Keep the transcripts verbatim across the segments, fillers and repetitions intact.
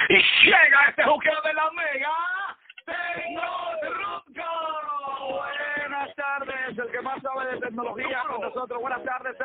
Y llega este juqueo de la Mega Tecnotruco. Buenas tardes, el que más sabe de tecnología con nosotros. Buenas tardes,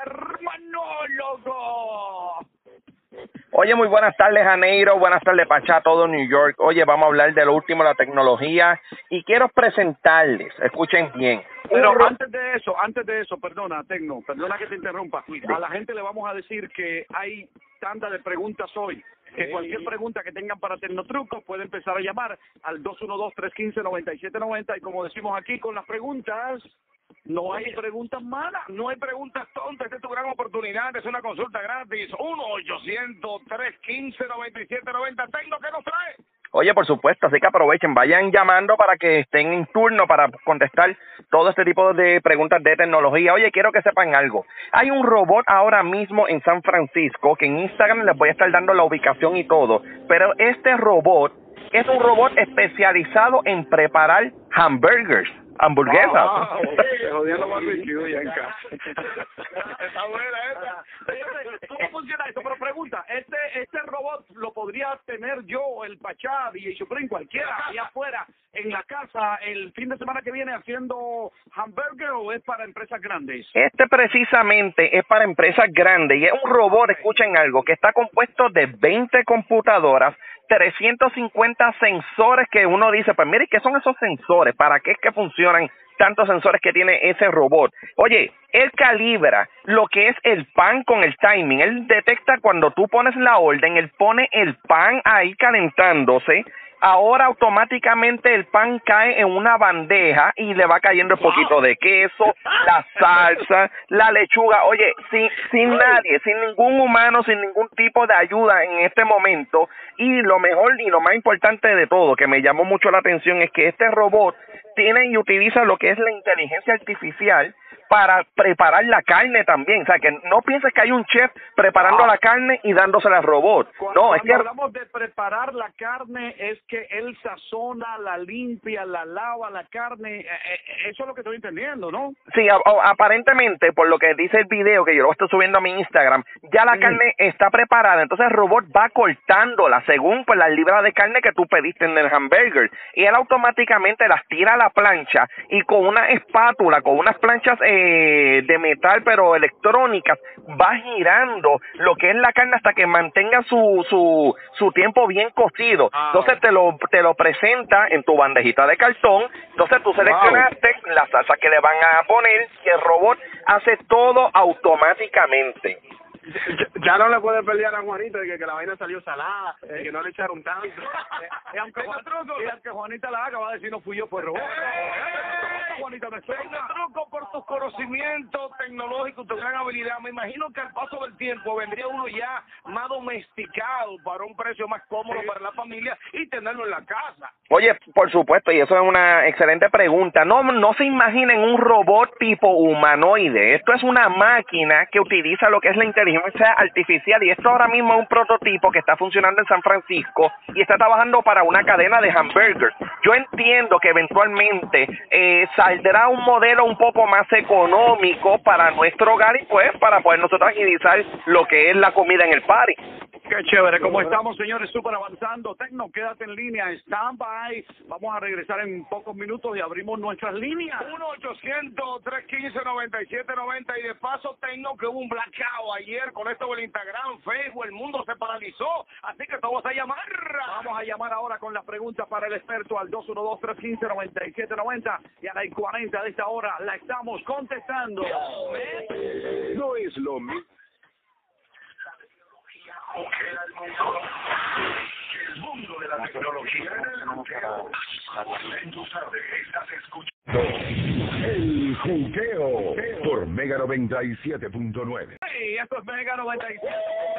hermanólogo. Oye, muy buenas tardes, Janeiro. Buenas tardes, Pachá, todo New York. Oye, vamos a hablar de lo último de la tecnología y quiero presentarles, escuchen bien. Pero antes de eso, antes de eso, perdona, Tecno, perdona que te interrumpa. A la gente le vamos a decir que hay tanda de preguntas hoy. Que cualquier pregunta que tengan para Tecnotruco puede empezar a llamar al dos uno dos, tres uno cinco, nueve siete nueve cero y como decimos aquí con las preguntas, no hay preguntas malas, no hay preguntas tontas, esta es tu gran oportunidad, es una consulta gratis, uno ochocientos, tres uno cinco, nueve siete nueve cero, Tecno, ¿qué nos trae? Oye, por supuesto, así que aprovechen, vayan llamando para que estén en turno para contestar todo este tipo de preguntas de tecnología. Oye, quiero que sepan algo. Hay un robot ahora mismo en San Francisco que en Instagram les voy a estar dando la ubicación y todo, pero este robot es un robot especializado en preparar hamburgers, hamburguesas. Ah, wow, te jodiendo barbecue ya en casa. Está buena esta. ¿Cómo funciona esto? Pero pregunta, ¿este este robot lo podría tener yo, el Pachá, D J Supreme, cualquiera, allá afuera, en la casa, el fin de semana que viene haciendo hamburger o es para empresas grandes? Este precisamente es para empresas grandes y es un robot, escuchen algo, que está compuesto de veinte computadoras, trescientos cincuenta sensores que uno dice, pues mire, ¿qué son esos sensores? ¿Para qué es que funcionan tantos sensores que tiene ese robot? Oye, él calibra lo que es el pan con el timing. Él detecta cuando tú pones la orden, él pone el pan ahí calentándose. Ahora automáticamente el pan cae en una bandeja y le va cayendo un poquito de queso, la salsa, la lechuga. Oye, sin, sin nadie, sin ningún humano, sin ningún tipo de ayuda en este momento. Y lo mejor y lo más importante de todo, que me llamó mucho la atención, es que este robot tiene y utiliza lo que es la inteligencia artificial para preparar la carne también. O sea, que no pienses que hay un chef preparando ah. la carne y dándosela al robot. Cuando, no, es cuando que hablamos de preparar la carne, es que él sazona, la limpia, la lava, la carne. Eh, eh, eso es lo que estoy entendiendo, ¿no? Sí, a, a, aparentemente, por lo que dice el video, que yo lo estoy subiendo a mi Instagram, ya la mm. carne está preparada. Entonces el robot va cortándola según pues las libras de carne que tú pediste en el hamburger. Y él automáticamente las tira a la plancha y con una espátula, con unas planchas eh, de metal pero electrónicas, va girando lo que es la carne hasta que mantenga su su su tiempo bien cocido. Ah. Entonces te lo te lo presenta en tu bandejita de cartón. Entonces tú seleccionaste wow. la salsa que le van a poner y el robot hace todo automáticamente. Ya, ya no le puede pelear a Juanita de que, que la vaina salió salada, de que no le echaron tanto. Y aunque, Juan, y aunque Juanita la haga, va a decir no fui yo, fue robot. Juanita, me truco por tus conocimientos tecnológicos, tu gran habilidad. Me imagino que al paso del tiempo vendría uno ya más domesticado para un precio más cómodo sí. para la familia y tenerlo en la casa. Oye, por supuesto, y eso es una excelente pregunta. No, no se imaginen un robot tipo humanoide. Esto es una máquina que utiliza lo que es la inteligencia artificial y esto ahora mismo es un prototipo que está funcionando en San Francisco y está trabajando para una cadena de hamburgers. Yo entiendo que eventualmente eh, saldrá un modelo un poco más económico para nuestro hogar y pues para poder nosotros agilizar lo que es la comida en el party. Qué chévere, como estamos, señores, súper avanzando. Tecno, quédate en línea, stand by. Vamos a regresar en pocos minutos y abrimos nuestras líneas. uno ochocientos, tres uno cinco, nueve siete nueve cero y de paso, Tecno, que hubo un blackout ayer con esto del Instagram, Facebook, el mundo se paralizó, así que todos a llamar. Vamos a llamar ahora con las preguntas para el experto al dos uno dos, tres uno cinco, nueve siete nueve cero y a las cuarenta de esta hora la estamos contestando. No es lo mismo. El mundo de la tecnología. Tú sabes, estás escuchando El Juqueo por Mega noventa y siete punto nueve. Hey, esto es Mega noventa y siete.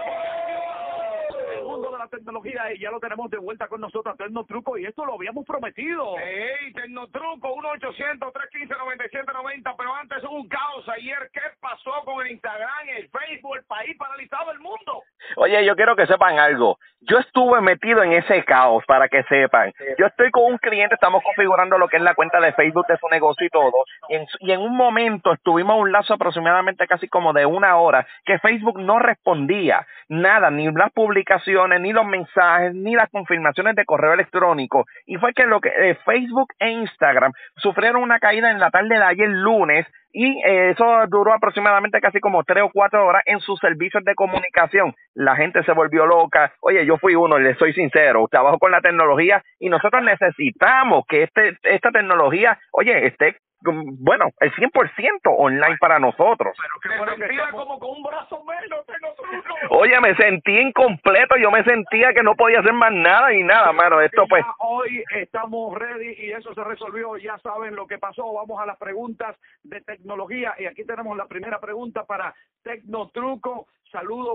El mundo de la tecnología y ya lo tenemos de vuelta con nosotros, Tecnotruco, y esto lo habíamos prometido. Hey, Tecnotruco, uno ochocientos, tres uno cinco, nueve siete nueve cero, pero antes hubo un caos ayer. ¿Qué pasó con el Instagram, el Facebook, el país paralizado, el mundo? Oye, yo quiero que sepan algo. Yo estuve metido en ese caos, para que sepan. Yo estoy con un cliente, estamos configurando lo que es la cuenta de Facebook de su negocio y todo, y en, y en un momento estuvimos un lazo aproximadamente casi como de una hora, que Facebook no respondía nada, ni las publicaciones notificaciones, ni los mensajes, ni las confirmaciones de correo electrónico. Y fue que lo que eh, Facebook e Instagram sufrieron una caída en la tarde de ayer lunes, y eh, eso duró aproximadamente casi como tres o cuatro horas en sus servicios de comunicación. La gente se volvió loca. Oye, yo fui uno, les soy sincero, trabajo con la tecnología y nosotros necesitamos que este esta tecnología, oye, esté, bueno, el cien por ciento online para nosotros. Pero que bueno, sentía estamos... como con un brazo menos, Tecnotruco. Oye, me sentí incompleto, yo me sentía que no podía hacer más nada y nada, mano, esto pues... Hoy estamos ready y eso se resolvió, ya saben lo que pasó. Vamos a las preguntas de tecnología y aquí tenemos la primera pregunta para Tecnotruco. Saludos.